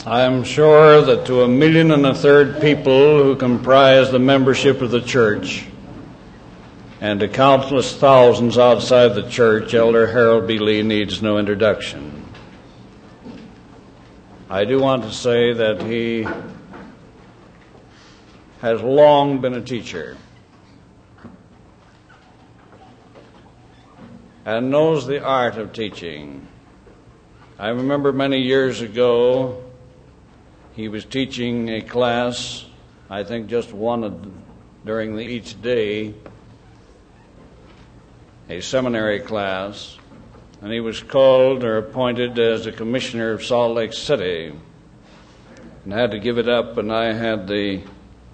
I am sure that to 1.3 million people who comprise the membership of the church and to countless thousands outside the church, Elder Harold B. Lee needs no introduction. I do want to say that he has long been a teacher and knows the art of teaching. I remember many years ago, he was teaching a class, I think just one during each day, a seminary class, and he was called or appointed as the commissioner of Salt Lake City and had to give it up, and I had the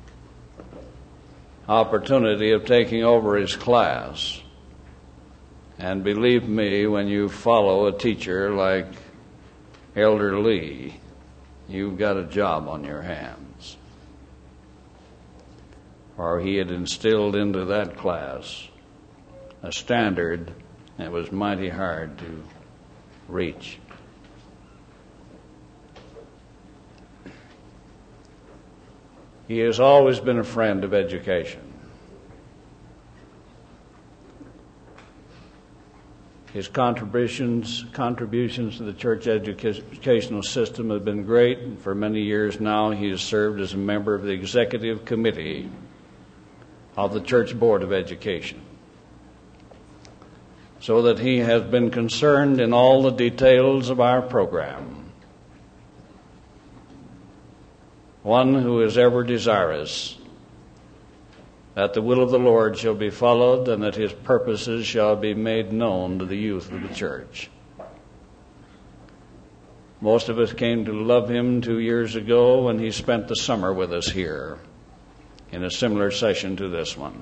opportunity of taking over his class. And believe me, when you follow a teacher like Elder Lee, you've got a job on your hands. For he had instilled into that class a standard that was mighty hard to reach. He has always been a friend of education. His contributions to the church educational system have been great, and for many years now he has served as a member of the executive committee of the Church Board of Education, so that he has been concerned in all the details of our program. One who is ever desirous that the will of the Lord shall be followed and that his purposes shall be made known to the youth of the church. Most of us came to love him 2 years ago when he spent the summer with us here in a similar session to this one.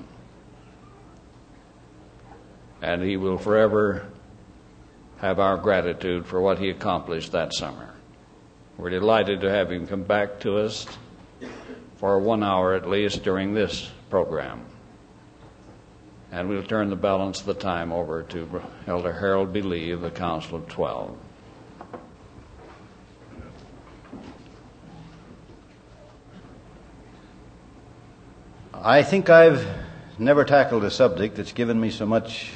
And he will forever have our gratitude for what he accomplished that summer. We're delighted to have him come back to us for 1 hour at least during this program. And we'll turn the balance of the time over to Elder Harold B. Lee of the Council of 12. I think I've never tackled a subject that's given me so much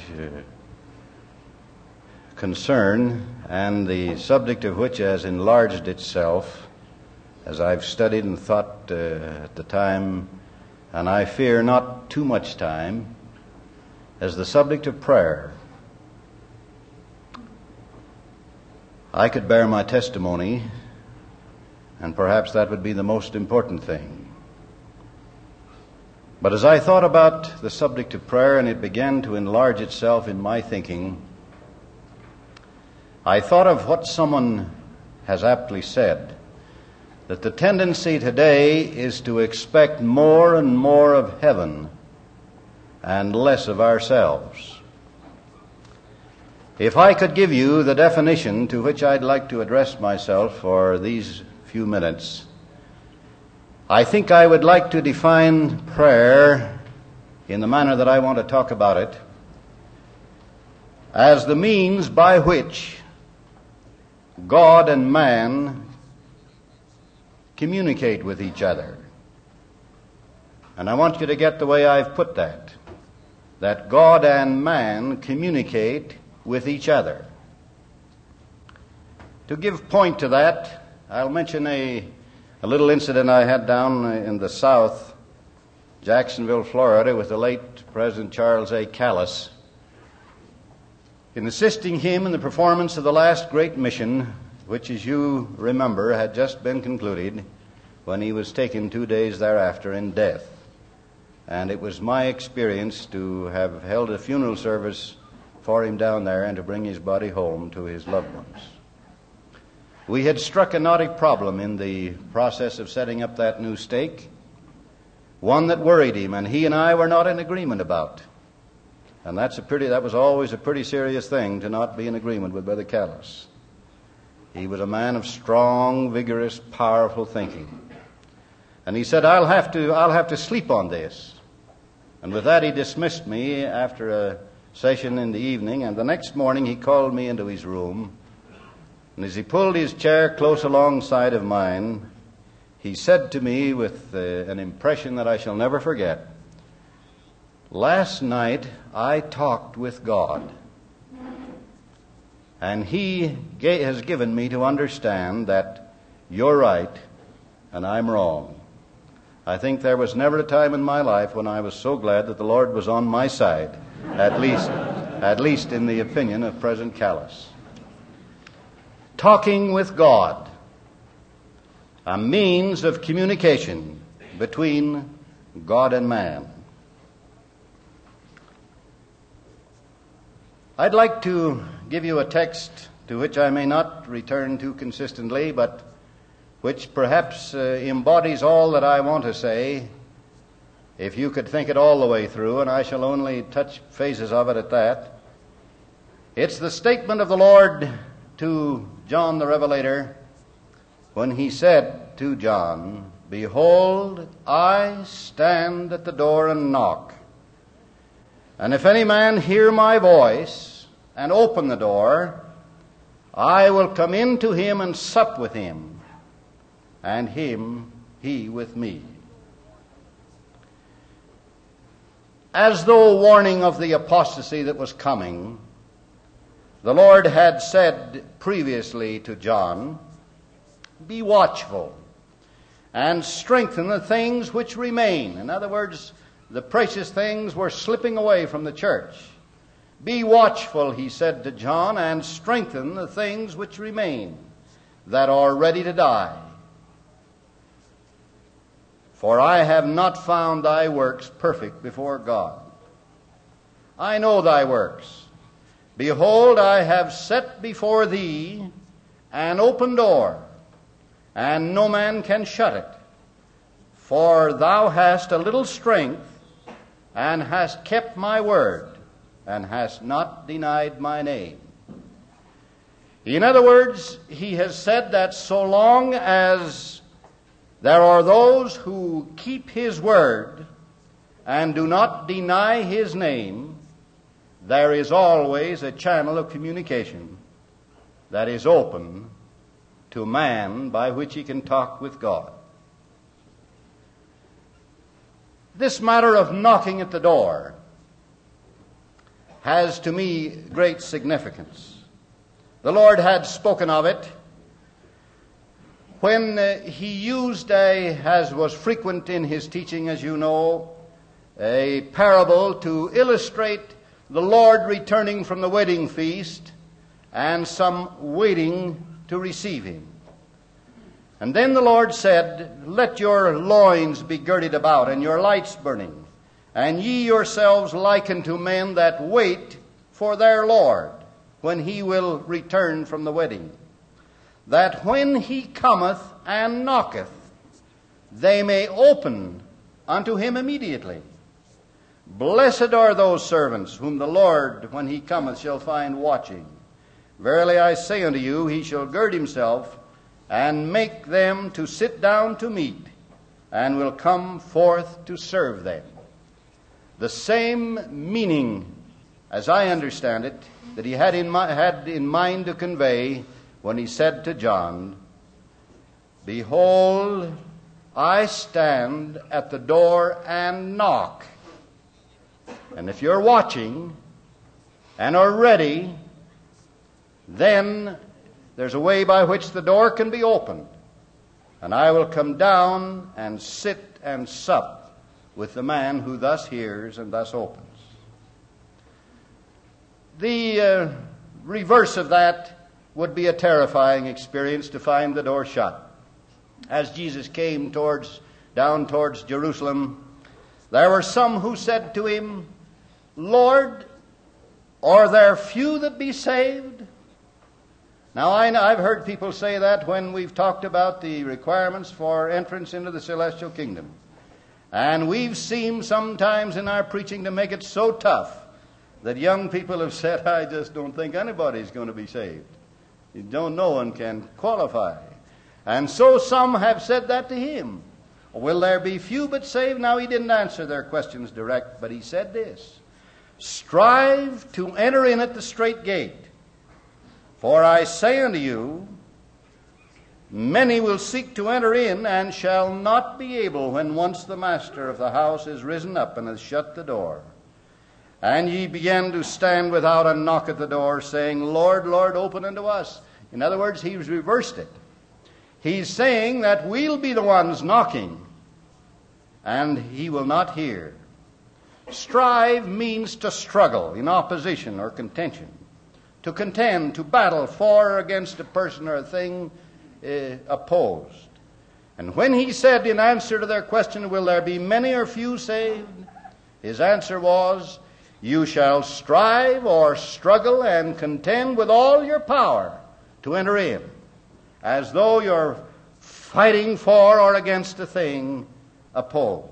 concern, and the subject of which has enlarged itself as I've studied and thought at the time, and I fear not too much time, as the subject of prayer. I could bear my testimony, and perhaps that would be the most important thing. But as I thought about the subject of prayer and it began to enlarge itself in my thinking, I thought of what someone has aptly said, that the tendency today is to expect more and more of heaven and less of ourselves. If I could give you the definition to which I'd like to address myself for these few minutes, I think I would like to define prayer in the manner that I want to talk about it as the means by which God and man communicate with each other. And I want you to get the way I've put that God and man communicate with each other. To give point to that, I'll mention a little incident I had down in the South, Jacksonville, Florida, with the late President Charles A. Callis, in assisting him in the performance of the last great mission, which, as you remember, had just been concluded when he was taken 2 days thereafter in death. And it was my experience to have held a funeral service for him down there and to bring his body home to his loved ones. We had struck a knotty problem in the process of setting up that new stake, one that worried him, and he and I were not in agreement about. And that was always a pretty serious thing, to not be in agreement with Brother Callis. He was a man of strong, vigorous, powerful thinking. And he said, I'll have to sleep on this. And with that he dismissed me after a session in the evening, and the next morning he called me into his room And as he pulled his chair close alongside of mine, he said to me with an impression that I shall never forget, "Last night I talked with God, and He has given me to understand that you're right and I'm wrong. I think there was never a time in my life when I was so glad that the Lord was on my side, at least in the opinion of President Callis." Talking with God, a means of communication between God and man. I'd like to give you a text to which I may not return to consistently, but which perhaps embodies all that I want to say, if you could think it all the way through, and I shall only touch phases of it at that. It's the statement of the Lord to John the Revelator when he said to John, "Behold, I stand at the door and knock. And if any man hear my voice and open the door, I will come in to him and sup with him, and he with me." As though warning of the apostasy that was coming, the Lord had said previously to John, "Be watchful and strengthen the things which remain." In other words, the precious things were slipping away from the church. "Be watchful," he said to John, "and strengthen the things which remain that are ready to die. For I have not found thy works perfect before God. I know thy works. Behold, I have set before thee an open door, and no man can shut it. For thou hast a little strength, and hast kept my word, and hast not denied my name." In other words, he has said that so long as there are those who keep his word and do not deny his name, there is always a channel of communication that is open to man by which he can talk with God. This matter of knocking at the door has to me great significance. The Lord had spoken of it when he used as was frequent in his teaching, as you know, a parable to illustrate the Lord returning from the wedding feast and some waiting to receive him. And then the Lord said, "Let your loins be girded about, and your lights burning, and ye yourselves like unto men that wait for their Lord, when he will return from the wedding, that when he cometh and knocketh, they may open unto him immediately. Blessed are those servants whom the Lord, when he cometh, shall find watching. Verily I say unto you, he shall gird himself, and make them to sit down to meat, and will come forth to serve them." The same meaning, as I understand it, that he had in mind to convey when he said to John, "Behold, I stand at the door and knock. And if you're watching and are ready, then there's a way by which the door can be opened, and I will come down and sit and sup with the man who thus hears and thus opens." The reverse of that would be a terrifying experience, to find the door shut. As Jesus came down towards Jerusalem, there were some who said to him, "Lord, are there few that be saved?" Now, I've heard people say that when we've talked about the requirements for entrance into the celestial kingdom. And we've seemed sometimes in our preaching to make it so tough that young people have said, "I just don't think anybody's going to be saved. No one can qualify." And so some have said that to him. "Will there be few but saved?" Now, he didn't answer their questions direct, but he said this: "Strive to enter in at the strait gate. For I say unto you, many will seek to enter in, and shall not be able, when once the master of the house is risen up and has shut the door. And ye begin to stand without and knock at the door, saying, Lord, Lord, open unto us. In other words, he's reversed it. He's saying that we'll be the ones knocking, and he will not hear. Strive means to struggle in opposition or contention, to contend, to battle for or against a person or a thing opposed. And when he said in answer to their question, will there be many or few saved? His answer was, you shall strive or struggle and contend with all your power to enter in, as though you're fighting for or against a thing opposed.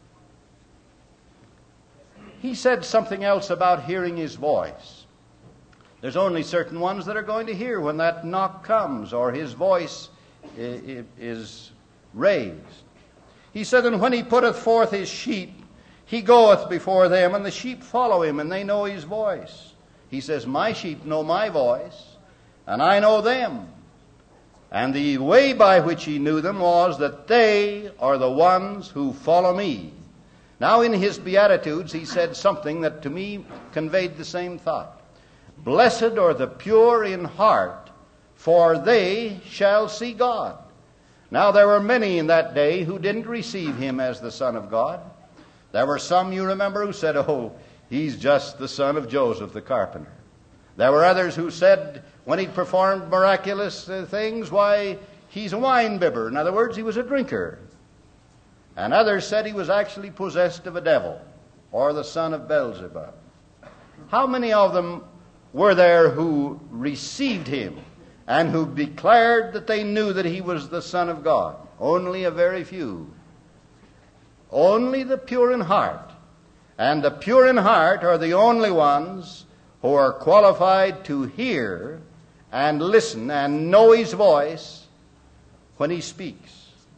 He said something else about hearing his voice. There's only certain ones that are going to hear when that knock comes or his voice is raised. He said, and when he putteth forth his sheep, he goeth before them, and the sheep follow him, and they know his voice. He says, my sheep know my voice, and I know them. And the way by which he knew them was that they are the ones who follow me. Now in his Beatitudes he said something that to me conveyed the same thought. Blessed are the pure in heart, for they shall see God. Now there were many in that day who didn't receive him as the Son of God. There were some, you remember, who said, oh, he's just the son of Joseph the carpenter. There were others who said, when he performed miraculous things, why, he's a wine bibber. In other words, he was a drinker. And others said he was actually possessed of a devil, or the son of Beelzebub. How many of them were there who received him and who declared that they knew that he was the Son of God? Only a very few. Only the pure in heart. And the pure in heart are the only ones who are qualified to hear and listen and know his voice when he speaks.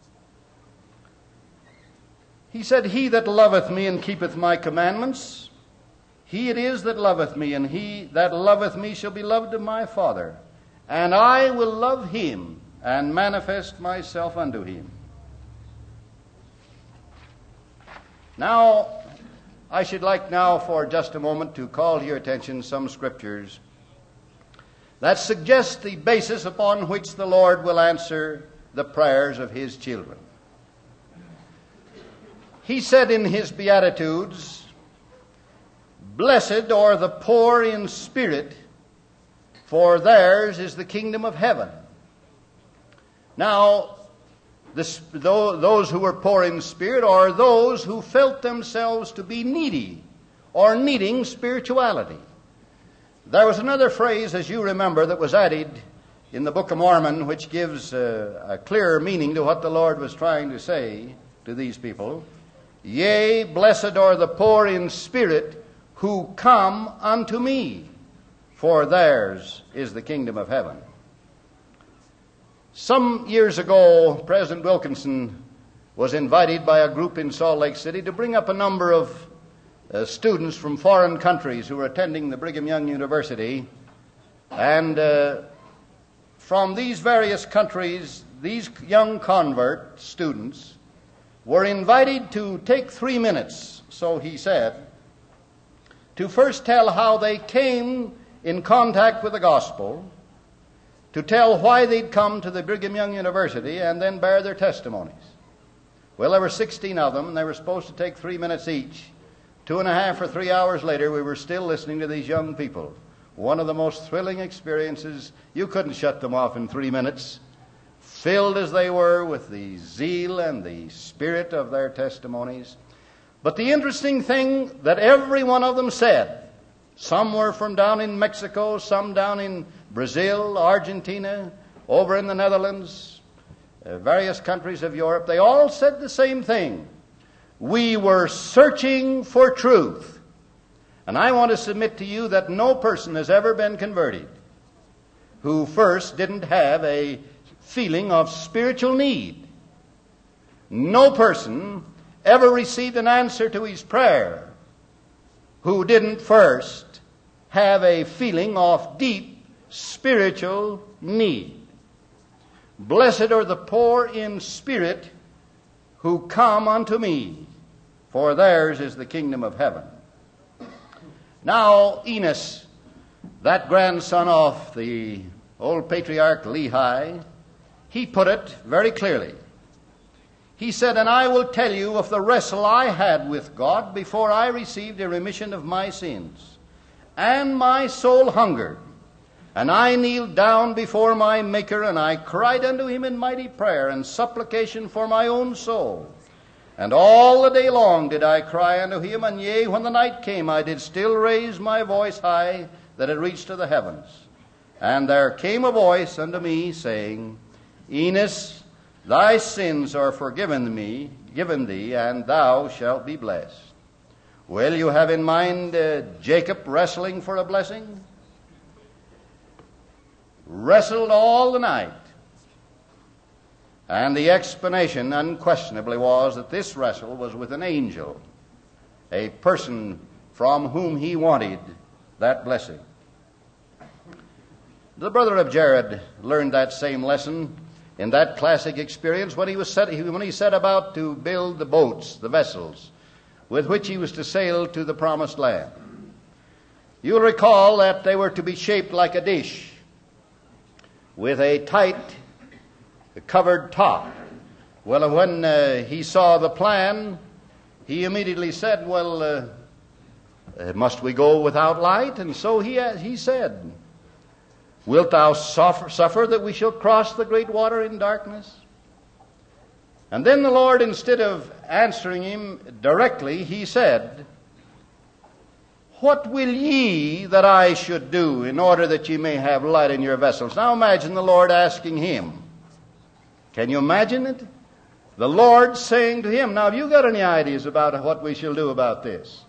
He said, he that loveth me and keepeth my commandments, he it is that loveth me, and he that loveth me shall be loved of my Father. And I will love him and manifest myself unto him. Now, I should like now for just a moment to call to your attention some scriptures that suggest the basis upon which the Lord will answer the prayers of his children. He said in his Beatitudes, blessed are the poor in spirit, for theirs is the kingdom of heaven. Now, those who were poor in spirit are those who felt themselves to be needy or needing spirituality. There was another phrase, as you remember, that was added in the Book of Mormon, which gives a clearer meaning to what the Lord was trying to say to these people. Yea, blessed are the poor in spirit who come unto me, for theirs is the kingdom of heaven. Some years ago, President Wilkinson was invited by a group in Salt Lake City to bring up a number of students from foreign countries who were attending the Brigham Young University. And from these various countries, these young convert students were invited to take 3 minutes, so he said, to first tell how they came in contact with the gospel, to tell why they'd come to the Brigham Young University, and then bear their testimonies. Well, there were 16 of them, and they were supposed to take 3 minutes each. 2.5 or 3 hours later, we were still listening to these young people. One of the most thrilling experiences. You couldn't shut them off in 3 minutes, filled as they were with the zeal and the spirit of their testimonies. But the interesting thing that every one of them said, some were from down in Mexico, some down in Brazil, Argentina, over in the Netherlands, various countries of Europe, they all said the same thing. We were searching for truth. And I want to submit to you that no person has ever been converted who first didn't have a feeling of spiritual need. No person ever received an answer to his prayer who didn't first have a feeling of deep spiritual need. Blessed are the poor in spirit who come unto me, for theirs is the kingdom of heaven. Now Enos, that grandson of the old patriarch Lehi, he put it very clearly. He said, "And I will tell you of the wrestle I had with God before I received a remission of my sins. And my soul hungered, and I kneeled down before my Maker, and I cried unto him in mighty prayer and supplication for my own soul. And all the day long did I cry unto him, and yea, when the night came, I did still raise my voice high, that it reached to the heavens. And there came a voice unto me, saying, Enos, thy sins are given thee, and thou shalt be blessed." Well, you have in mind Jacob wrestling for a blessing? Wrestled all the night. And the explanation unquestionably was that this wrestle was with an angel, a person from whom he wanted that blessing. The brother of Jared learned that same lesson in that classic experience when he set about to build the boats, the vessels, with which he was to sail to the promised land. You'll recall that they were to be shaped like a dish, with a tight covered top. Well, when he saw the plan, he immediately said, "Well, must we go without light?" And so he said, "Wilt thou suffer that we shall cross the great water in darkness?" And then the Lord, instead of answering him directly, he said, "What will ye that I should do in order that ye may have light in your vessels?" Now imagine the Lord asking him. Can you imagine it? The Lord saying to him, "Now have you got any ideas about what we shall do about this?"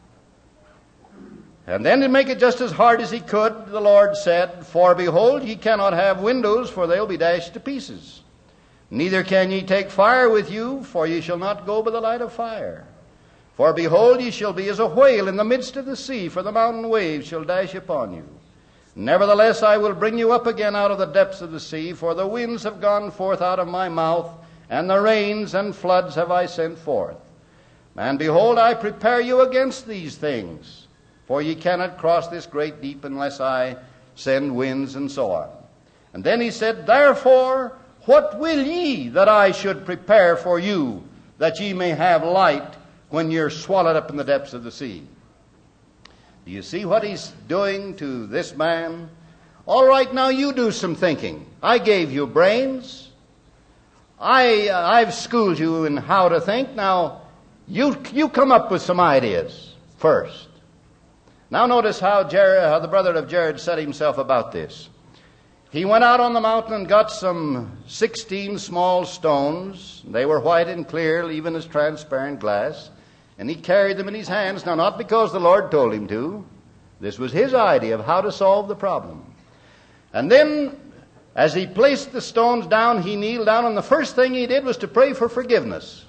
And then to make it just as hard as he could, the Lord said, "For behold, ye cannot have windows, for they'll be dashed to pieces. Neither can ye take fire with you, for ye shall not go by the light of fire. For behold, ye shall be as a whale in the midst of the sea, for the mountain waves shall dash upon you. Nevertheless, I will bring you up again out of the depths of the sea, for the winds have gone forth out of my mouth, and the rains and floods have I sent forth. And behold, I prepare you against these things, for ye cannot cross this great deep unless I send winds," and so on. And then he said, "Therefore, what will ye that I should prepare for you, that ye may have light when you're swallowed up in the depths of the sea?" Do you see what he's doing to this man? All right, now you do some thinking. I gave you brains. I've schooled you in how to think. Now, you come up with some ideas first. Now notice how the brother of Jared set himself about this. He went out on the mountain and got some 16 small stones. They were white and clear, even as transparent glass. And he carried them in his hands. Now, not because the Lord told him to. This was his idea of how to solve the problem. And then, as he placed the stones down, he kneeled down, and the first thing he did was to pray for forgiveness.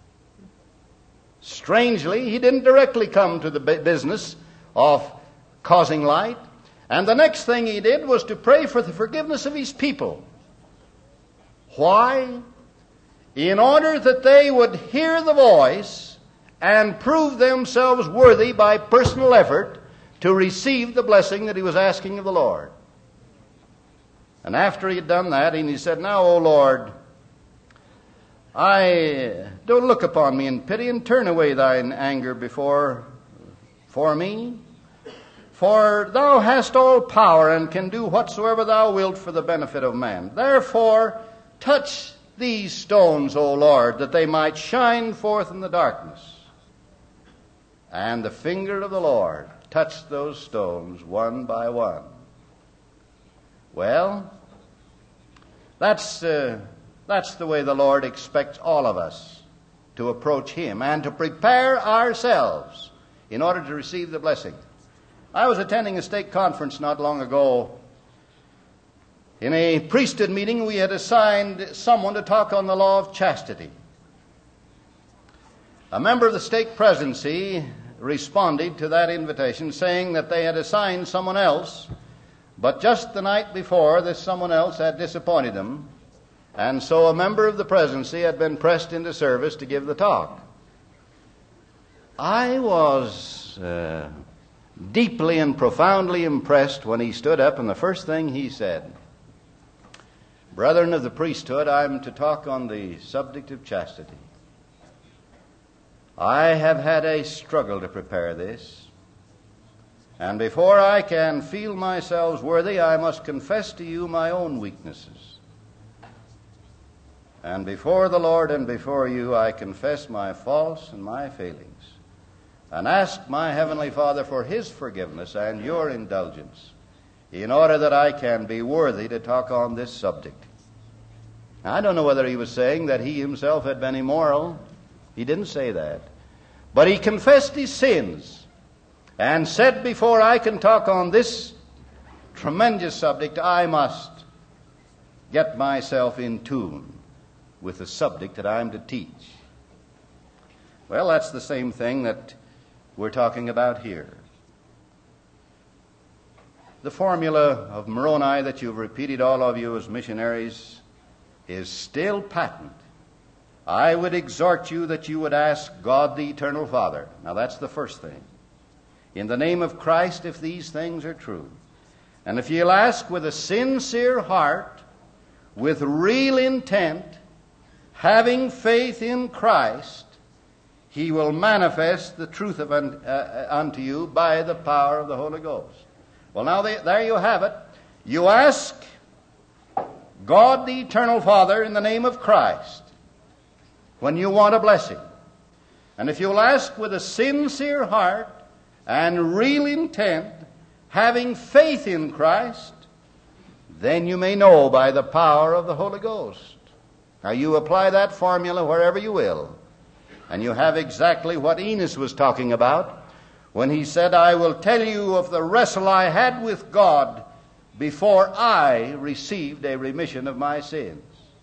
Strangely, he didn't directly come to the business of causing light. And the next thing he did was to pray for the forgiveness of his people. Why? In order that they would hear the voice and prove themselves worthy by personal effort to receive the blessing that he was asking of the Lord. And after he had done that, and he said, "Now, O Lord, don't look upon me in pity, and turn away thine anger for me. For thou hast all power, and can do whatsoever thou wilt for the benefit of man. Therefore, touch these stones, O Lord, that they might shine forth in the darkness." And the finger of the Lord touched those stones one by one. Well, that's the way the Lord expects all of us to approach Him and to prepare ourselves in order to receive the blessing. I was attending a stake conference not long ago. In a priesthood meeting, we had assigned someone to talk on the law of chastity. A member of the stake presidency responded to that invitation, saying that they had assigned someone else But just the night before, this someone else had disappointed them, and so a member of the presidency had been pressed into service to give the talk. I was deeply and profoundly impressed when he stood up, and the first thing he said, "Brethren of the priesthood, I'm to talk on the subject of chastity. I have had a struggle to prepare this, and before I can feel myself worthy, I must confess to you my own weaknesses. And before the Lord and before you, I confess my faults and my failings, and ask my Heavenly Father for His forgiveness and your indulgence, in order that I can be worthy to talk on this subject." Now, I don't know whether he was saying that he himself had been immoral. He didn't say that. But he confessed his sins and said, before I can talk on this tremendous subject, I must get myself in tune with the subject that I'm to teach. Well, that's the same thing that we're talking about here. The formula of Moroni that you've repeated, all of you as missionaries, is still patent. I would exhort you that you would ask God the Eternal Father. Now that's the first thing. In the name of Christ, if these things are true. And if you'll ask with a sincere heart, with real intent, having faith in Christ, He will manifest the truth of unto you by the power of the Holy Ghost. Well, now there you have it. You ask God the Eternal Father in the name of Christ when you want a blessing. And if you'll ask with a sincere heart and real intent, having faith in Christ, then you may know by the power of the Holy Ghost. Now you apply that formula wherever you will, and you have exactly what Enos was talking about when he said, I will tell you of the wrestle I had with God before I received a remission of my sins.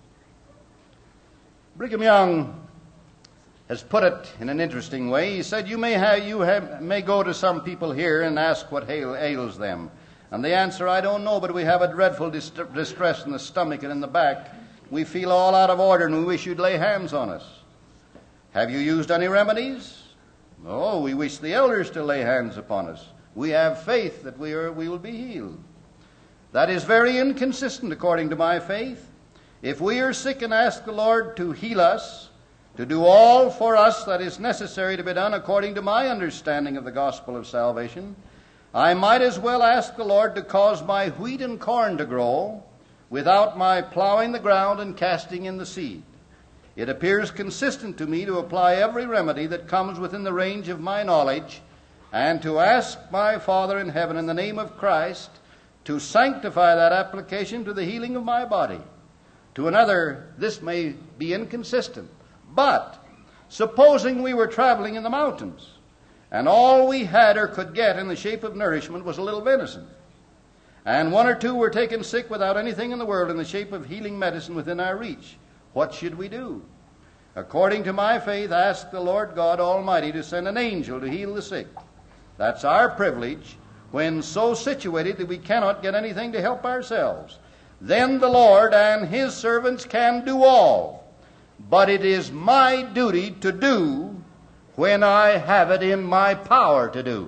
Brigham Young has put it in an interesting way. He said, you may go to some people here and ask what ails them. And they answer, I don't know, but we have a dreadful distress in the stomach and in the back. We feel all out of order and we wish you'd lay hands on us. Have you used any remedies? No, we wish the elders to lay hands upon us. We have faith that we will be healed. That is very inconsistent according to my faith. If we are sick and ask the Lord to heal us, to do all for us that is necessary to be done according to my understanding of the gospel of salvation, I might as well ask the Lord to cause my wheat and corn to grow without my plowing the ground and casting in the seed. It appears consistent to me to apply every remedy that comes within the range of my knowledge and to ask my Father in heaven in the name of Christ to sanctify that application to the healing of my body. To another, this may be inconsistent. But supposing we were traveling in the mountains and all we had or could get in the shape of nourishment was a little venison, and one or two were taken sick without anything in the world in the shape of healing medicine within our reach, what should we do? According to my faith, ask the Lord God Almighty to send an angel to heal the sick. That's our privilege when so situated that we cannot get anything to help ourselves. Then the Lord and His servants can do all. But it is my duty to do when I have it in my power to do.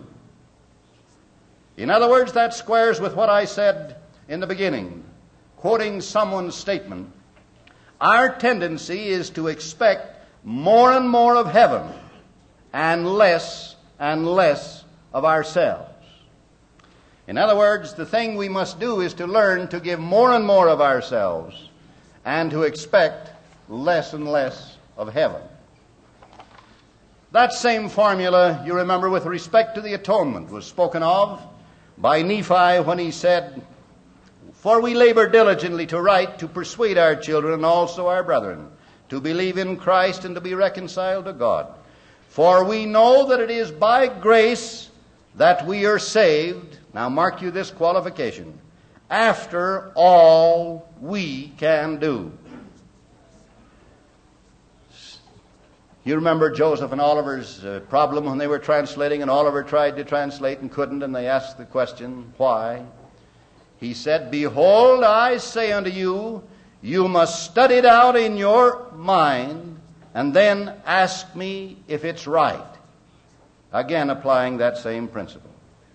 In other words, that squares with what I said in the beginning, quoting someone's statement. Our tendency is to expect more and more of heaven and less of ourselves. In other words, the thing we must do is to learn to give more and more of ourselves and to expect less and less of heaven. That same formula, you remember, with respect to the atonement, was spoken of by Nephi when he said, For we labor diligently to write, to persuade our children and also our brethren, to believe in Christ and to be reconciled to God. For we know that it is by grace that we are saved. Now mark you this qualification. After all we can do. You remember Joseph and Oliver's problem when they were translating, and Oliver tried to translate and couldn't, and they asked the question, why? He said, "Behold, I say unto you, you must study it out in your mind and then ask me if it's right." Again, applying that same principle.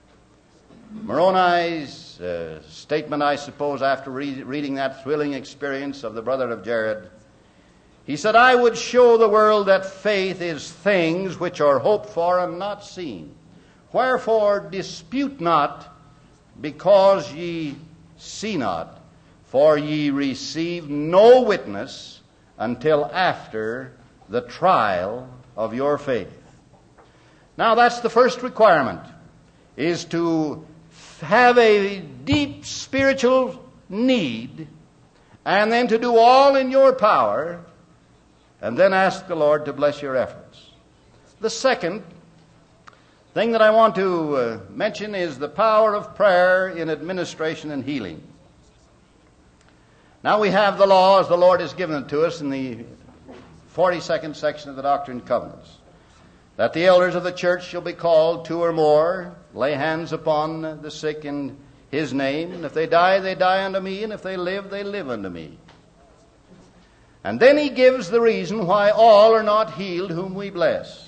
Moroni's statement, I suppose, after reading that thrilling experience of the brother of Jared, he said, "I would show the world that faith is things which are hoped for and not seen. Wherefore dispute not, because ye see not, for ye receive no witness until after the trial of your faith." Now that's the first requirement, is to have a deep spiritual need, and then to do all in your power, and then ask the Lord to bless your efforts. The second thing that I want to mention is the power of prayer in administration and healing. Now we have the law as the Lord has given it to us in the 42nd section of the Doctrine and Covenants, that the elders of the church shall be called, 2 or more, lay hands upon the sick in His name, and if they die unto me, and if they live unto me. And then He gives the reason why all are not healed whom we bless.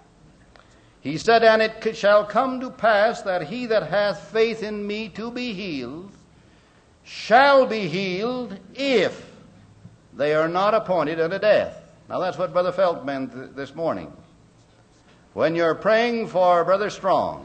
He said, "And it shall come to pass that he that hath faith in me to be healed shall be healed if they are not appointed unto death." Now that's what Brother Felt meant this morning. When you're praying for Brother Strong,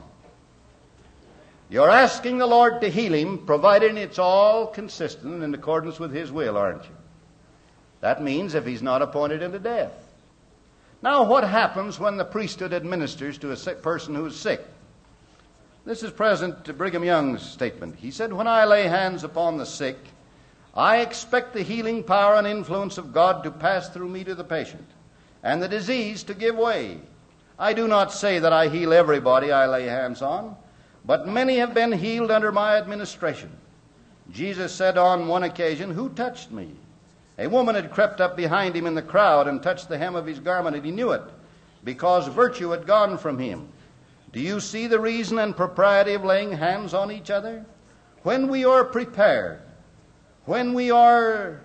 you're asking the Lord to heal him, provided it's all consistent and in accordance with His will, aren't you? That means if he's not appointed unto death. Now, what happens when the priesthood administers to a sick person who is sick? This is President Brigham Young's statement. He said, "When I lay hands upon the sick, I expect the healing power and influence of God to pass through me to the patient, and the disease to give way. I do not say that I heal everybody I lay hands on, but many have been healed under my administration. Jesus said on one occasion, 'Who touched me?' A woman had crept up behind him in the crowd and touched the hem of his garment, and he knew it, because virtue had gone from him. Do you see the reason and propriety of laying hands on each other? When we are prepared, when we are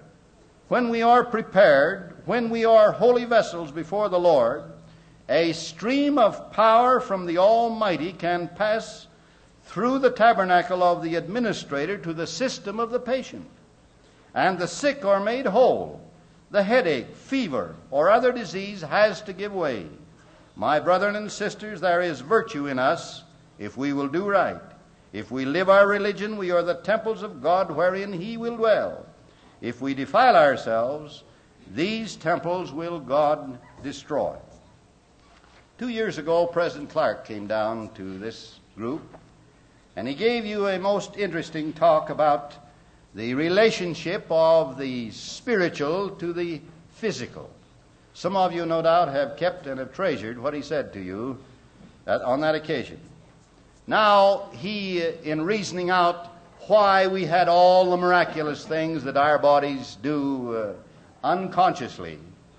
holy vessels before the Lord, a stream of power from the Almighty can pass through the tabernacle of the administrator to the system of the patient, and the sick are made whole. The headache, fever, or other disease has to give way. My brethren and sisters, there is virtue in us if we will do right. If we live our religion, we are the temples of God wherein He will dwell. If we defile ourselves, these temples will God destroy." 2 years ago, President Clark came down to this group, and he gave you a most interesting talk about the relationship of the spiritual to the physical. Some of you, no doubt, have kept and have treasured what he said to you on that occasion. Now, he, in reasoning out why we had all the miraculous things that our bodies do unconsciously,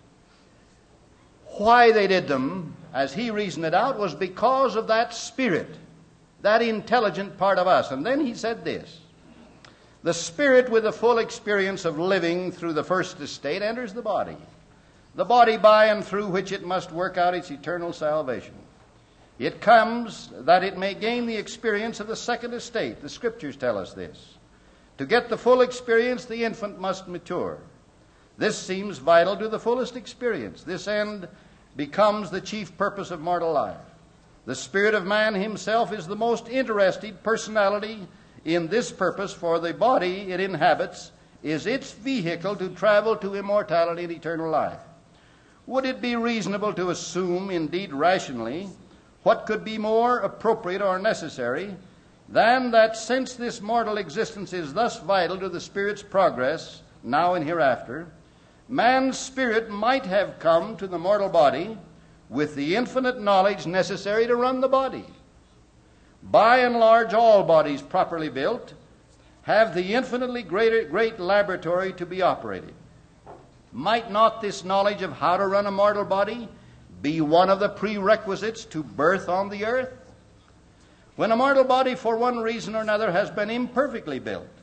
why they did them, as he reasoned it out, was because of that spirit, that intelligent part of us. And then he said this: the spirit, with the full experience of living through the first estate, enters the body by and through which it must work out its eternal salvation. It comes that it may gain the experience of the second estate. The Scriptures tell us this. To get the full experience, the infant must mature. This seems vital to the fullest experience. This end becomes the chief purpose of mortal life. The spirit of man himself is the most interested personality in this purpose, for the body it inhabits is its vehicle to travel to immortality and eternal life. Would it be reasonable to assume, indeed rationally, what could be more appropriate or necessary than that since this mortal existence is thus vital to the spirit's progress, now and hereafter, man's spirit might have come to the mortal body with the infinite knowledge necessary to run the body? By and large, all bodies properly built have the infinitely great laboratory to be operated. Might not this knowledge of how to run a mortal body be one of the prerequisites to birth on the earth? When a mortal body, for one reason or another, has been imperfectly built,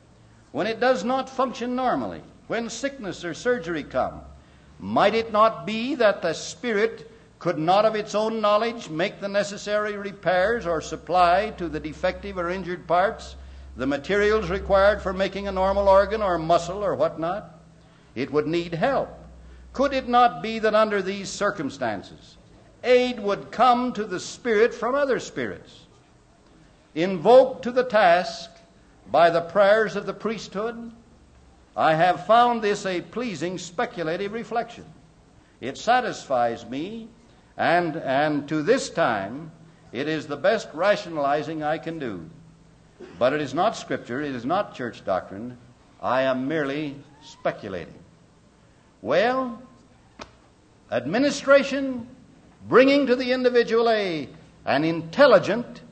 when it does not function normally, when sickness or surgery come, might it not be that the Spirit could not of its own knowledge make the necessary repairs or supply to the defective or injured parts the materials required for making a normal organ or muscle or whatnot? It would need help. Could it not be that under these circumstances, aid would come to the Spirit from other spirits, invoked to the task by the prayers of the priesthood? I have found this a pleasing speculative reflection. It satisfies me, and to this time, it is the best rationalizing I can do. But it is not Scripture, it is not church doctrine. I am merely speculating. Well, administration, bringing to the individual an intelligent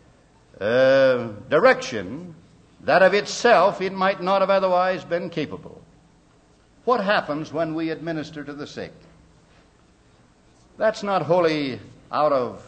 direction that of itself it might not have otherwise been capable. What happens when we administer to the sick? That's not wholly out of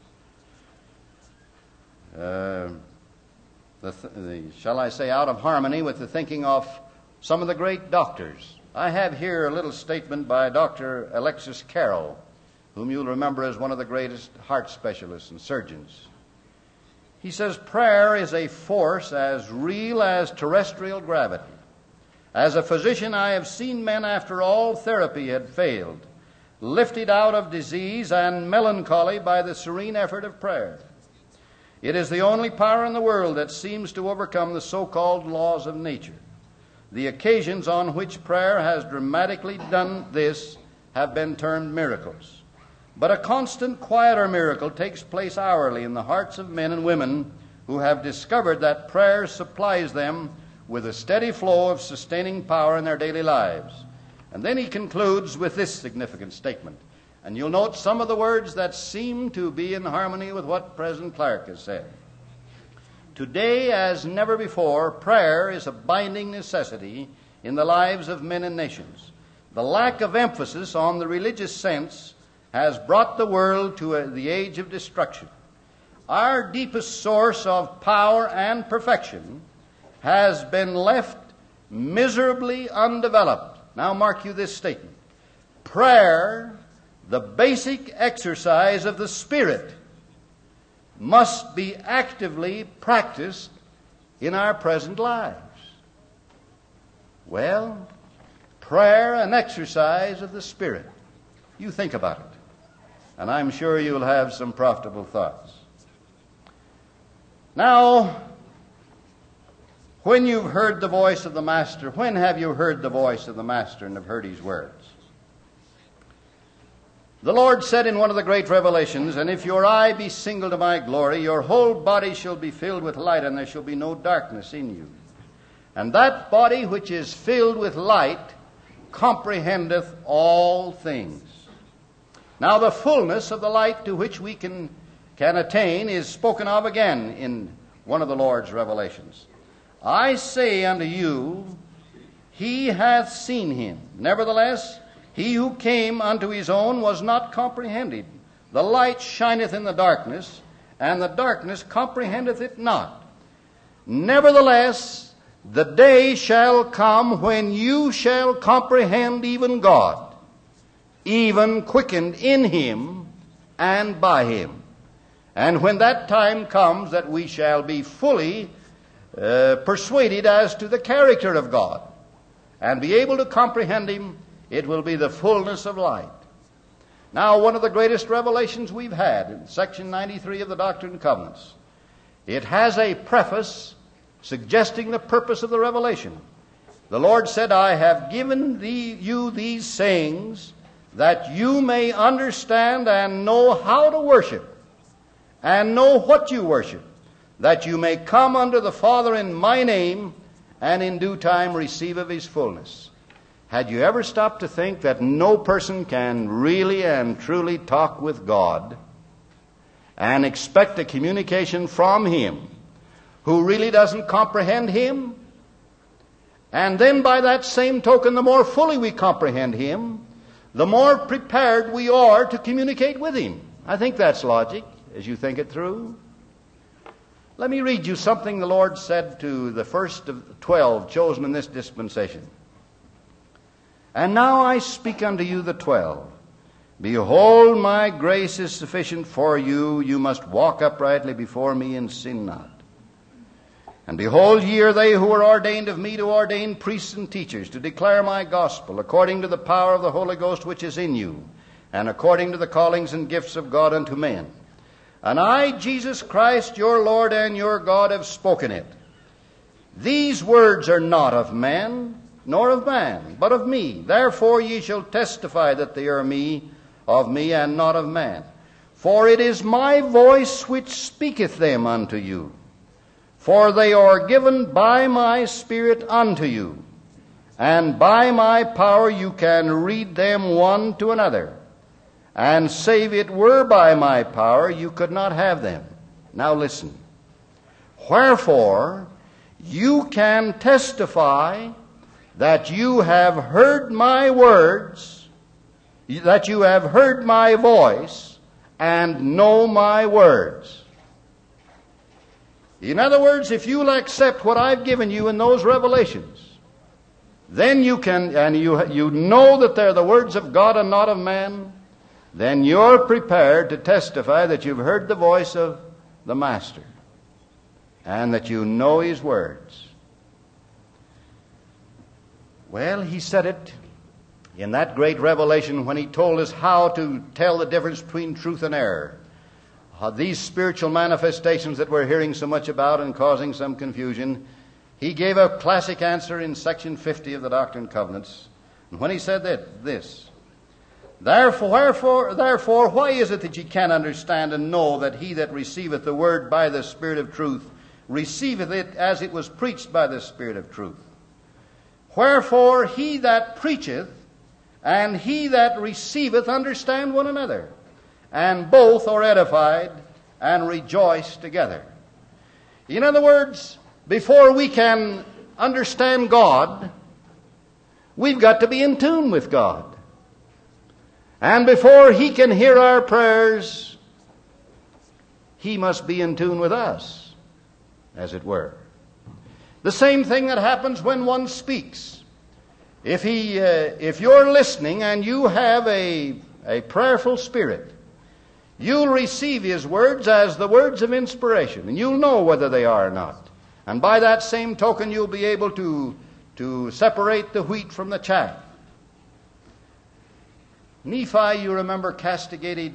shall I say, out of harmony with the thinking of some of the great doctors. I have here a little statement by Dr. Alexis Carrel, whom you'll remember as one of the greatest heart specialists and surgeons. He says, prayer is a force as real as terrestrial gravity. As a physician, I have seen men after all therapy had failed, lifted out of disease and melancholy by the serene effort of prayer. It is the only power in the world that seems to overcome the so-called laws of nature. The occasions on which prayer has dramatically done this have been termed miracles. But a constant, quieter miracle takes place hourly in the hearts of men and women who have discovered that prayer supplies them with a steady flow of sustaining power in their daily lives. And then he concludes with this significant statement. And you'll note some of the words that seem to be in harmony with what President Clark has said. Today, as never before, prayer is a binding necessity in the lives of men and nations. The lack of emphasis on the religious sense has brought the world to the age of destruction. Our deepest source of power and perfection has been left miserably undeveloped. Now mark you this statement. Prayer, the basic exercise of the Spirit, must be actively practiced in our present lives. Well, prayer, an exercise of the Spirit. You think about it, and I'm sure you'll have some profitable thoughts. Now, when you've heard the voice of the Master, when have you heard the voice of the Master and have heard His words? The Lord said in one of the great revelations, "And if your eye be single to my glory, your whole body shall be filled with light, and there shall be no darkness in you. And that body which is filled with light comprehendeth all things." Now the fullness of the light to which we can attain is spoken of again in one of the Lord's revelations. "I say unto you, he hath seen him. Nevertheless, he who came unto his own was not comprehended. The light shineth in the darkness, and the darkness comprehendeth it not. Nevertheless, the day shall come when you shall comprehend even God, even quickened in Him and by Him. And when that time comes that we shall be fully persuaded as to the character of God and be able to comprehend Him, it will be the fullness of light." Now, one of the greatest revelations we've had in section 93 of the Doctrine and Covenants, it has a preface suggesting the purpose of the revelation. The Lord said, "I have given you these sayings that you may understand and know how to worship and know what you worship, that you may come unto the Father in my name and in due time receive of His fullness." Had you ever stopped to think that no person can really and truly talk with God and expect a communication from Him who really doesn't comprehend Him? And then by that same token, the more fully we comprehend Him, the more prepared we are to communicate with Him. I think that's logic as you think it through. Let me read you something the Lord said to the first of the 12 chosen in this dispensation. And now I speak unto you the 12. Behold, my grace is sufficient for you. You must walk uprightly before me and sin not. And behold, ye are they who are ordained of me to ordain priests and teachers, to declare my gospel, according to the power of the Holy Ghost which is in you, and according to the callings and gifts of God unto men. And I, Jesus Christ, your Lord and your God, have spoken it. These words are not of man, nor of man, but of me. Therefore ye shall testify that they are of me, and not of man. For it is my voice which speaketh them unto you. For they are given by my Spirit unto you, and by my power you can read them one to another. And save it were by my power, you could not have them. Now listen. Wherefore, you can testify that you have heard my words, that you have heard my voice, and know my words. In other words, if you'll accept what I've given you in those revelations, then you can, and you know that they're the words of God and not of man, then you're prepared to testify that you've heard the voice of the Master and that you know His words. Well, He said it in that great revelation when He told us how to tell the difference between truth and error. These spiritual manifestations that we're hearing so much about and causing some confusion, He gave a classic answer in section 50 of the Doctrine and Covenants. And when He said this, Therefore, why is it that ye can understand and know that he that receiveth the word by the Spirit of truth receiveth it as it was preached by the Spirit of truth? Wherefore he that preacheth and he that receiveth understand one another, and both are edified and rejoice together. In other words, before we can understand God, we've got to be in tune with God. And before He can hear our prayers, He must be in tune with us, as it were. The same thing that happens when one speaks. If you're listening and you have a prayerful spirit, you'll receive His words as the words of inspiration, and you'll know whether they are or not. And by that same token, you'll be able to separate the wheat from the chaff. Nephi, you remember, castigated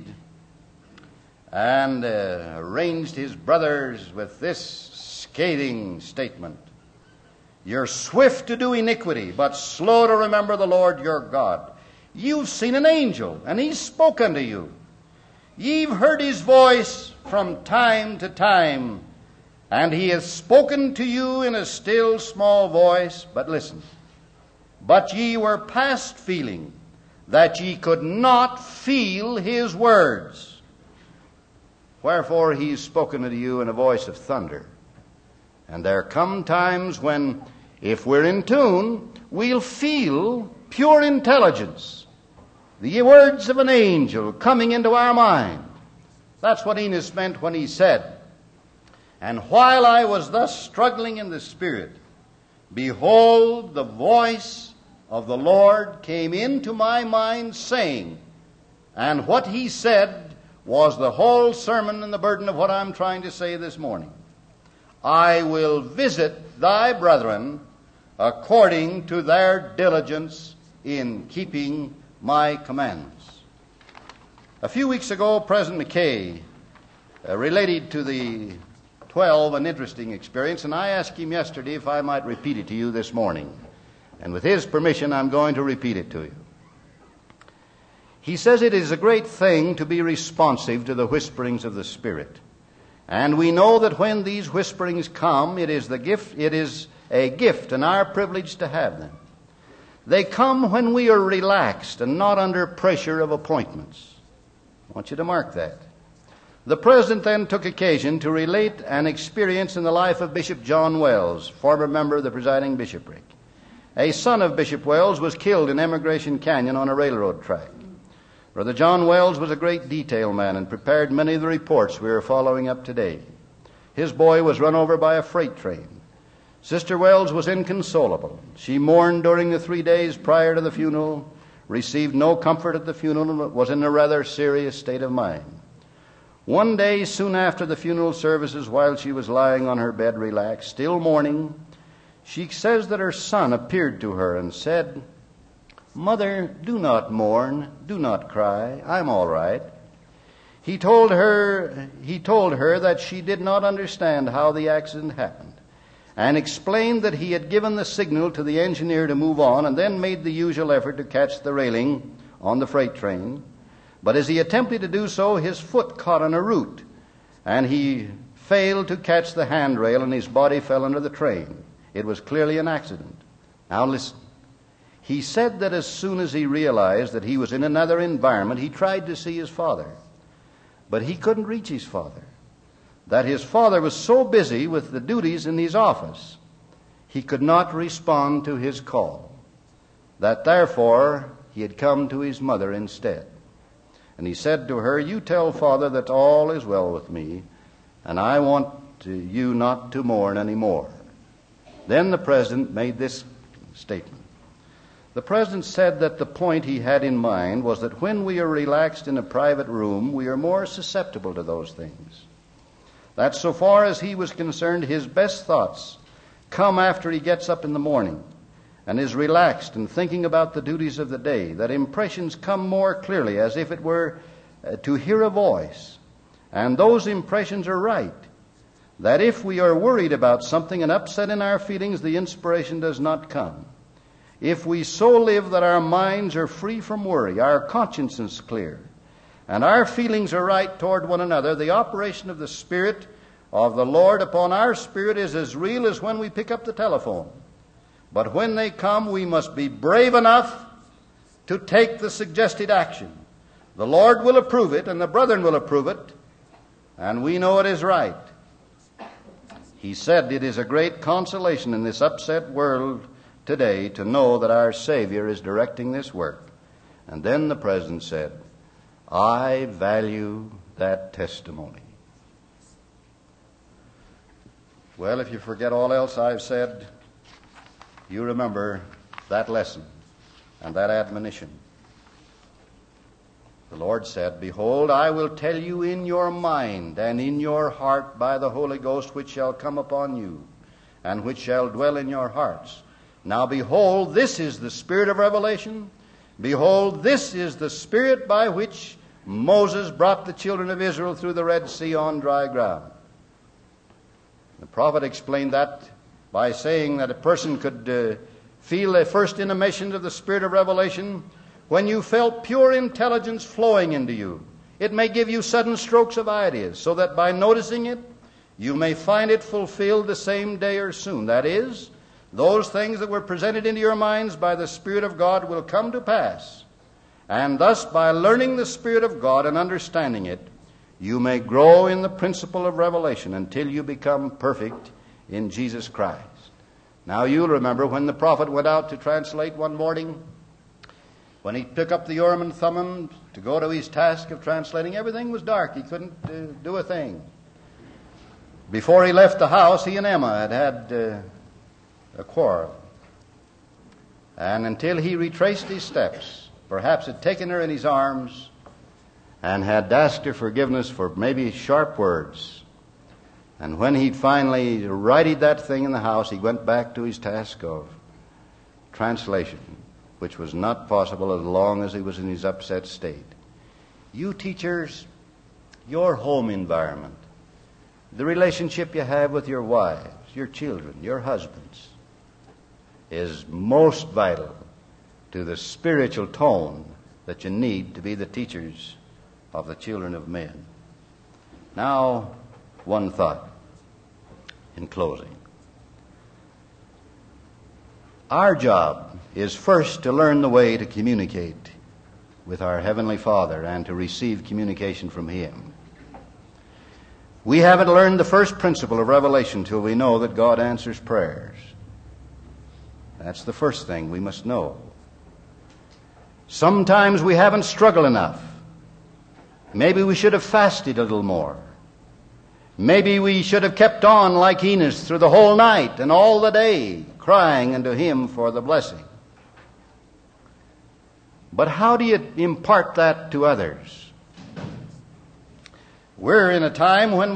and arranged his brothers with this scathing statement. You're swift to do iniquity, but slow to remember the Lord your God. You've seen an angel, and He's spoken to you. Ye've heard His voice from time to time, and He hath spoken to you in a still small voice. But listen, but ye were past feeling, that ye could not feel His words. Wherefore He's spoken unto you in a voice of thunder. And there come times when, if we're in tune, we'll feel pure intelligence, the words of an angel coming into our mind. That's what Enos meant when he said, And while I was thus struggling in the Spirit, behold, the voice of the Lord came into my mind, saying, and what He said was the whole sermon and the burden of what I'm trying to say this morning. I will visit thy brethren according to their diligence in keeping my commandments. A few weeks ago, President McKay related to the 12 an interesting experience, and I asked him yesterday if I might repeat it to you this morning. And with his permission, I'm going to repeat it to you. He says it is a great thing to be responsive to the whisperings of the Spirit. And we know that when these whisperings come, it is a gift and our privilege to have them. They come when we are relaxed and not under pressure of appointments. I want you to mark that. The President then took occasion to relate an experience in the life of Bishop John Wells, former member of the presiding bishopric. A son of Bishop Wells was killed in Emigration Canyon on a railroad track. Brother John Wells was a great detail man and prepared many of the reports we are following up today. his boy was run over by a freight train. Sister Wells was inconsolable. She mourned during the 3 days prior to the funeral, received no comfort at the funeral, and was in a rather serious state of mind. One day, soon after the funeral services, while she was lying on her bed relaxed, still mourning, she says that her son appeared to her and said, "Mother, do not mourn, do not cry, I'm all right." He told her that she did not understand how the accident happened, and explained that he had given the signal to the engineer to move on and then made the usual effort to catch the railing on the freight train. But as he attempted to do so, his foot caught on a root, and he failed to catch the handrail, and his body fell under the train. It was clearly an accident. Now listen. He said that as soon as he realized that he was in another environment, he tried to see his father. But he couldn't reach his father. That his father was so busy with the duties in his office, he could not respond to his call. That therefore he had come to his mother instead. And he said to her, "You tell Father that all is well with me, and I want you not to mourn anymore." Then the president made this statement. The president said that the point he had in mind was that when we are relaxed in a private room, we are more susceptible to those things. That so far as he was concerned, his best thoughts come after he gets up in the morning and is relaxed and thinking about the duties of the day, that impressions come more clearly as if it were to hear a voice. And those impressions are right. That if we are worried about something and upset in our feelings, the inspiration does not come. If we so live that our minds are free from worry, our conscience is clear, and our feelings are right toward one another, the operation of the Spirit of the Lord upon our spirit is as real as when we pick up the telephone. But when they come, we must be brave enough to take the suggested action. The Lord will approve it, and the brethren will approve it, and we know it is right. He said it is a great consolation in this upset world today to know that our Savior is directing this work. And then the president said, "I value that testimony." Well, if you forget all else I've said, you remember that lesson and that admonition. The Lord said, "Behold, I will tell you in your mind and in your heart by the Holy Ghost which shall come upon you, and which shall dwell in your hearts. Now behold, this is the spirit of revelation. Behold, this is the spirit by which Moses brought the children of Israel through the Red Sea on dry ground." The prophet explained that by saying that a person could feel a first intimation of the spirit of revelation when you felt pure intelligence flowing into you. It may give you sudden strokes of ideas, so that by noticing it, you may find it fulfilled the same day or soon. That is, those things that were presented into your minds by the Spirit of God will come to pass. And thus, by learning the Spirit of God and understanding it, you may grow in the principle of revelation until you become perfect in Jesus Christ. Now you'll remember when the prophet went out to translate one morning, when he took up the Urim and Thummim to go to his task of translating, everything was dark. He couldn't do a thing. Before he left the house, he and Emma had a quarrel. And until he retraced his steps, perhaps had taken her in his arms and had asked her forgiveness for maybe sharp words. And when he finally righted that thing in the house, he went back to his task of translation, which was not possible as long as he was in his upset state. You teachers, your home environment, the relationship you have with your wives, your children, your husbands, is most vital to the spiritual tone that you need to be the teachers of the children of men. Now, one thought in closing. Our job is first to learn the way to communicate with our Heavenly Father and to receive communication from Him. We haven't learned the first principle of revelation till we know that God answers prayers. That's the first thing we must know. Sometimes we haven't struggled enough. Maybe we should have fasted a little more. Maybe we should have kept on like Enos through the whole night and all the day, crying unto Him for the blessing. But how do you impart that to others? We're in a time when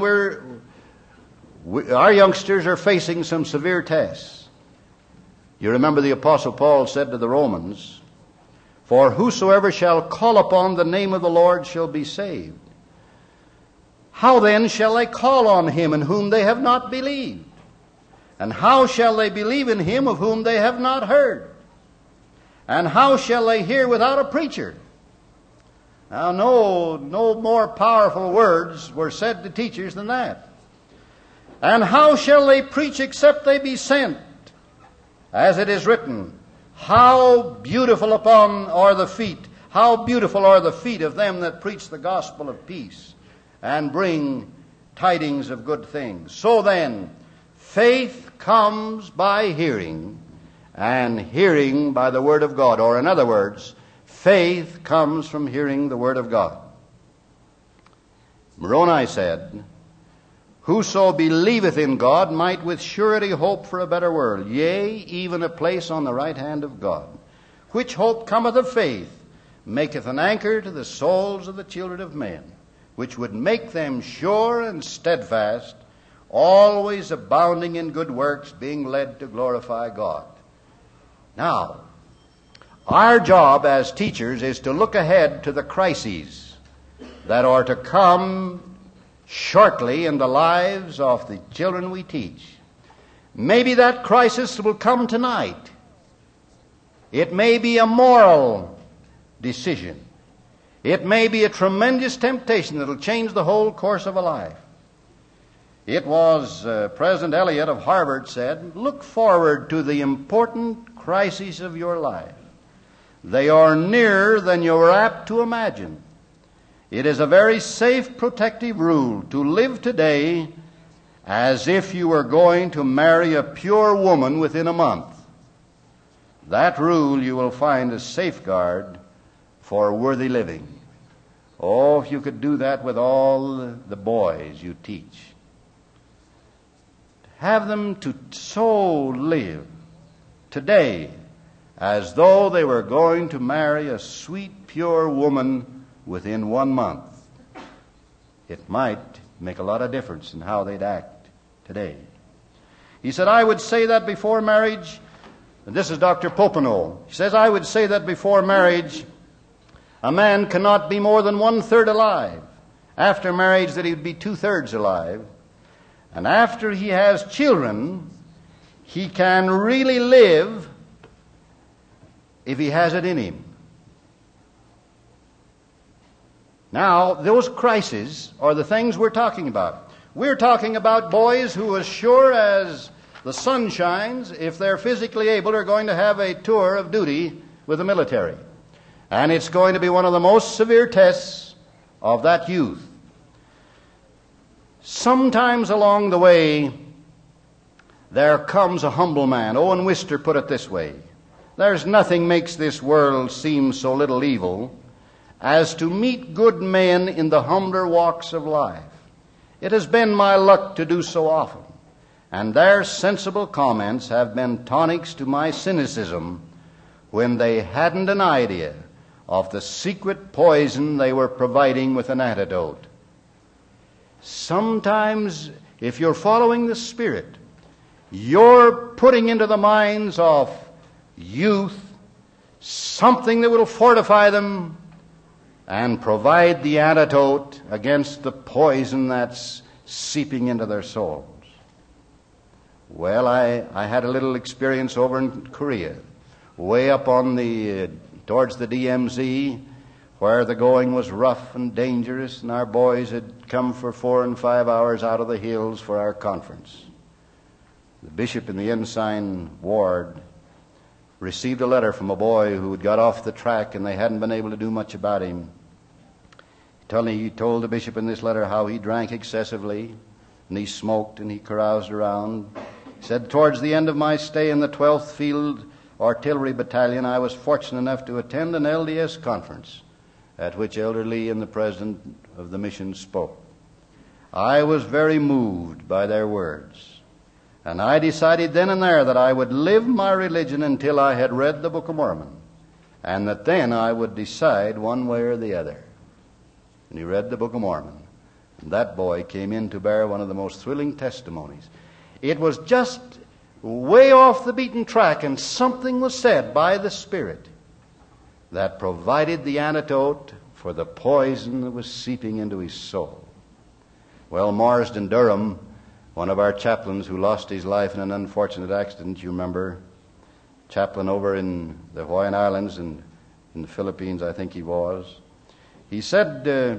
our youngsters are facing some severe tests. You remember the Apostle Paul said to the Romans, "For whosoever shall call upon the name of the Lord shall be saved. How then shall they call on Him in whom they have not believed? And how shall they believe in Him of whom they have not heard? And how shall they hear without a preacher?" Now, no more powerful words were said to teachers than that. "And how shall they preach except they be sent? As it is written, how beautiful are the feet of them that preach the gospel of peace, and bring tidings of good things. So then, faith comes by hearing, and hearing by the word of God." Or in other words, faith comes from hearing the word of God. Moroni said, "Whoso believeth in God might with surety hope for a better world, yea, even a place on the right hand of God. Which hope cometh of faith, maketh an anchor to the souls of the children of men, which would make them sure and steadfast, always abounding in good works, being led to glorify God." Now, our job as teachers is to look ahead to the crises that are to come shortly in the lives of the children we teach. Maybe that crisis will come tonight. It may be a moral decision. It may be a tremendous temptation that will change the whole course of a life. It was President Eliot of Harvard said, "Look forward to the important crises of your life. They are nearer than you are apt to imagine. It is a very safe protective rule to live today as if you were going to marry a pure woman within a month. That rule you will find a safeguard for worthy living." Oh, if you could do that with all the boys you teach. Have them to so live today as though they were going to marry a sweet, pure woman within 1 month. It might make a lot of difference in how they'd act today. He said, "I would say that before marriage," and this is Dr. Popenoe. He says, "I would say that before marriage, a man cannot be more than 1/3 alive. After marriage, that he would be 2/3 alive. And after he has children, he can really live if he has it in him." Now, those crises are the things we're talking about. We're talking about boys who, as sure as the sun shines, if they're physically able, are going to have a tour of duty with the military. And it's going to be one of the most severe tests of that youth. Sometimes along the way, there comes a humble man. Owen Wister put it this way: "There's nothing makes this world seem so little evil as to meet good men in the humbler walks of life. It has been my luck to do so often, and their sensible comments have been tonics to my cynicism when they hadn't an idea of the secret poison they were providing with an antidote." Sometimes, if you're following the Spirit, you're putting into the minds of youth something that will fortify them and provide the antidote against the poison that's seeping into their souls. Well, I had a little experience over in Korea, way up on towards the DMZ, where the going was rough and dangerous, and our boys had come for 4 and 5 hours out of the hills for our conference. The bishop in the ensign ward received a letter from a boy who had got off the track and they hadn't been able to do much about him. He told the bishop in this letter how he drank excessively, and he smoked and he caroused around. He said, "Towards the end of my stay in the 12th Field Artillery Battalion, I was fortunate enough to attend an LDS conference at which Elder Lee and the president of the mission spoke. I was very moved by their words. And I decided then and there that I would live my religion until I had read the Book of Mormon, and that then I would decide one way or the other. And he read the Book of Mormon. And that boy came in to bear one of the most thrilling testimonies. It was just way off the beaten track, and something was said by the Spirit that provided the antidote for the poison that was seeping into his soul. Well, Marsden Durham, one of our chaplains who lost his life in an unfortunate accident, you remember, chaplain over in the Hawaiian Islands and in the Philippines, I think he was. He said,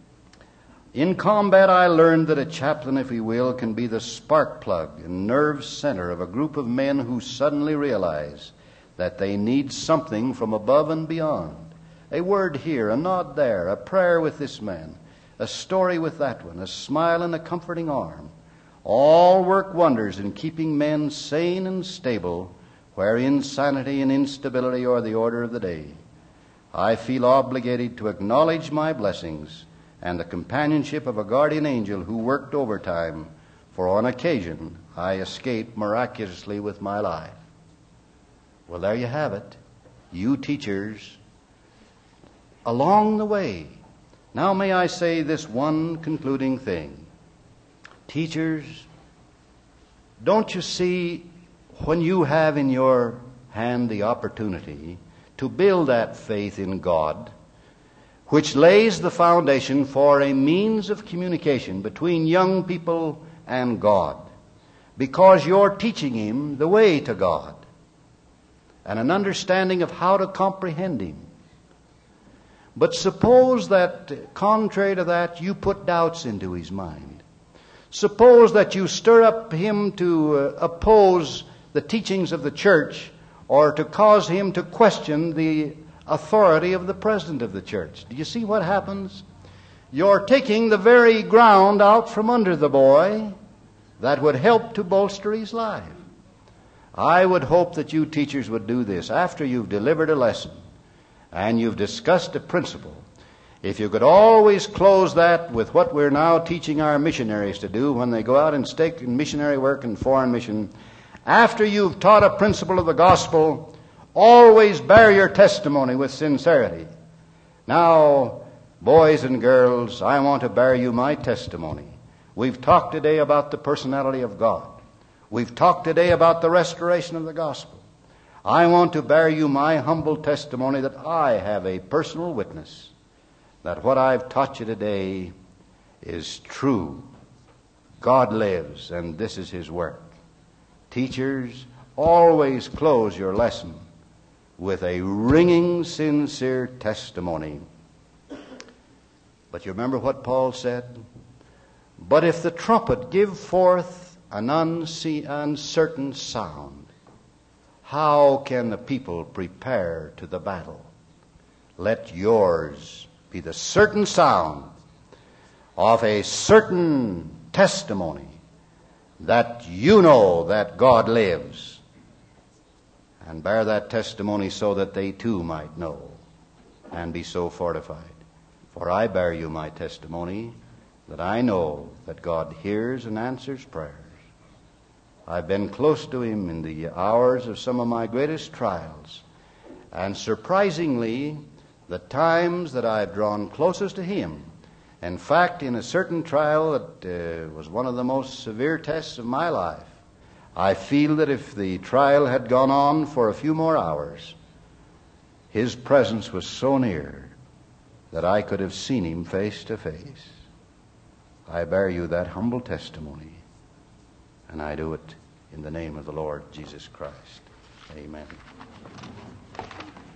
in combat I learned that a chaplain, if he will, can be the spark plug and nerve center of a group of men who suddenly realize that they need something from above and beyond. A word here, a nod there, a prayer with this man, a story with that one, a smile and a comforting arm. All work wonders in keeping men sane and stable where insanity and instability are the order of the day. I feel obligated to acknowledge my blessings and the companionship of a guardian angel who worked overtime, for on occasion I escaped miraculously with my life. Well, there you have it. You teachers, along the way. Now may I say this one concluding thing. Teachers, don't you see, when you have in your hand the opportunity to build that faith in God, which lays the foundation for a means of communication between young people and God, because you're teaching him the way to God and an understanding of how to comprehend him. But suppose that, contrary to that, you put doubts into his mind. Suppose that you stir up him to oppose the teachings of the church, or to cause him to question the authority of the president of the church. Do you see what happens? You're taking the very ground out from under the boy that would help to bolster his life. I would hope that you teachers would do this after you've delivered a lesson and you've discussed a principle. If you could always close that with what we're now teaching our missionaries to do when they go out and stake in missionary work and foreign mission, after you've taught a principle of the gospel, always bear your testimony with sincerity. Now, boys and girls, I want to bear you my testimony. We've talked today about the personality of God. We've talked today about the restoration of the gospel. I want to bear you my humble testimony that I have a personal witness that what I've taught you today is true. God lives, and this is his work. Teachers, always close your lesson with a ringing, sincere testimony. But you remember what Paul said? But if the trumpet give forth an uncertain sound, how can the people prepare to the battle? Let yours be the certain sound of a certain testimony that you know that God lives, and bear that testimony so that they too might know and be so fortified. For I bear you my testimony that I know that God hears and answers prayers. I've been close to him in the hours of some of my greatest trials, and surprisingly, the times that I've drawn closest to him. In fact, in a certain trial that was one of the most severe tests of my life, I feel that if the trial had gone on for a few more hours, his presence was so near that I could have seen him face to face. I bear you that humble testimony, and I do it in the name of the Lord Jesus Christ. Amen.